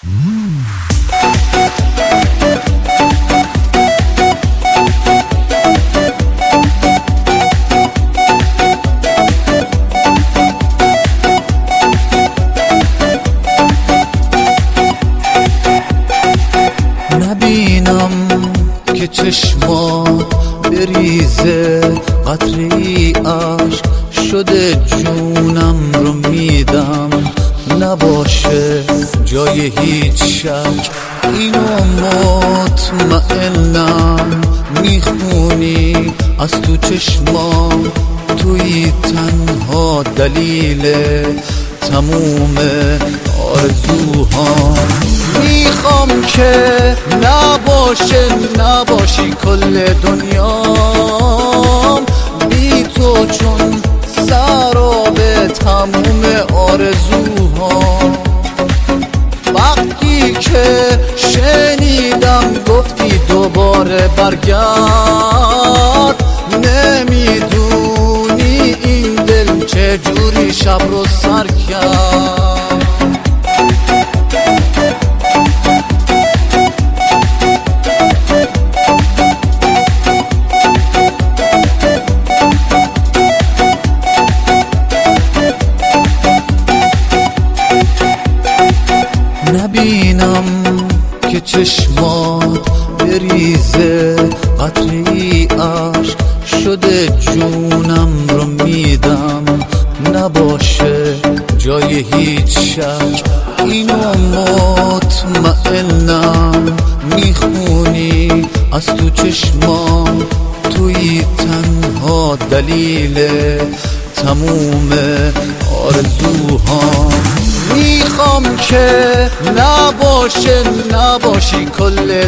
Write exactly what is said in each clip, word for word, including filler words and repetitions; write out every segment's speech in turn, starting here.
نبینم که چشمات بریزه قطره‌ای عشق شده جونم رو میدم، نباشه جای هیچ شک اینو مطمئنم، میخونی از تو چشمام، توی تنها دلیل تموم آرزوهام. میخوام که نباشه نباشی کل دنیام بی تو، چون سراب تموم آرزوهام. وقتی که شنیدم گفتی دوباره برگرد، نمیدونی این دل چجوری شب رو سر کرد. نبینم که چشمات بریزه قطره‌ای عشق شده جونم رو میدم، نباشه جای هیچ شک اینو مطمئنم، میخونی از تو چشمام، توی تنها دلیل تموم آرزوهام. میخوام که نباشه نباشی کل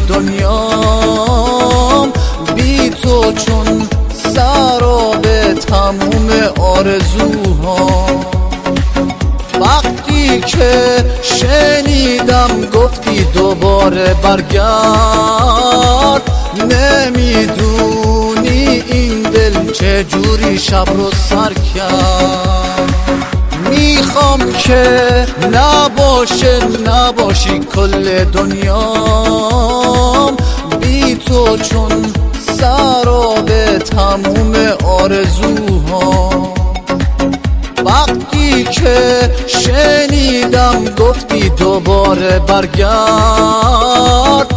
دنیام بی تو، چون سراب تموم آرزوهام. وقتی که شنیدم گفتی دوباره برگرد، نمیدونی این دل چجوری شب رو سر کرد. میخوام که نباشه نباشی کل دنیام بی تو، چون سراب تموم آرزوهام. وقتی که شنیدم گفتی دوباره برگرد،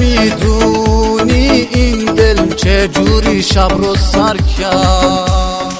نمیدونی این دل چجوری شب رو سر کرد.